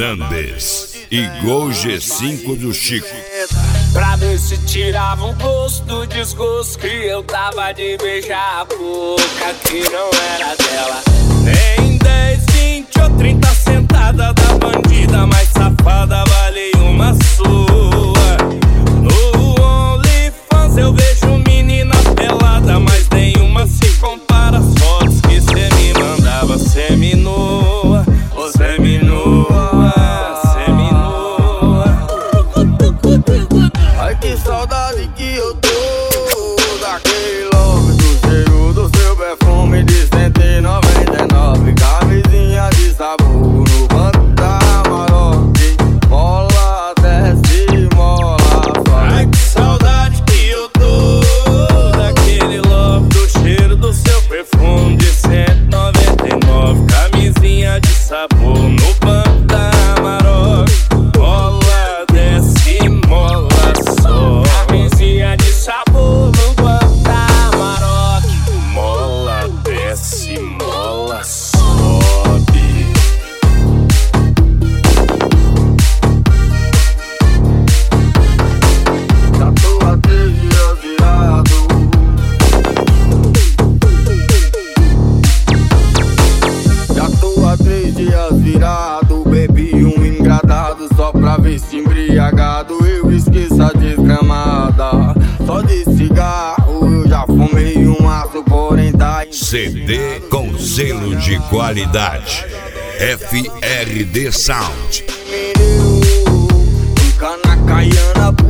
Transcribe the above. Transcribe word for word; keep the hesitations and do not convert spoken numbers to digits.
Fernandes e Gol G cinco do Chico. Pra ver se tirava o gosto do desgosto que eu tava de beijar a boca que não era dela. Nem dez, vinte ou trinta sentada da bandida mais safada vale uma sua. No OnlyFans eu vejo menina pelada, mas nenhuma se compara às fotos que cê me mandava seminua, ô seminua, seminua. Ai, que saudade que eu tô daquele love, do cheiro do seu perfume de cento e noventa e nove. Camisinha de sabor no banco da Maroc, mola, desce, mola, sobe. Ai, que saudade que eu tô daquele love, do cheiro do seu perfume de cento e noventa e nove. Camisinha de sabor no banco da Maroc, mola, desce, mola, sobe. Camisinha de sabor no banco da Maroc, mola, desce, mola, sobe. Já tô há três dias virado. Já tô há três dias virado. Bebi um engradado só pra ver se embriagado eu esqueço a desgramada. Só de cigarro eu já fumei um maço, porém tá em C D com selo de qualidade F R D Sound. Mineiro, nunca na Caiana.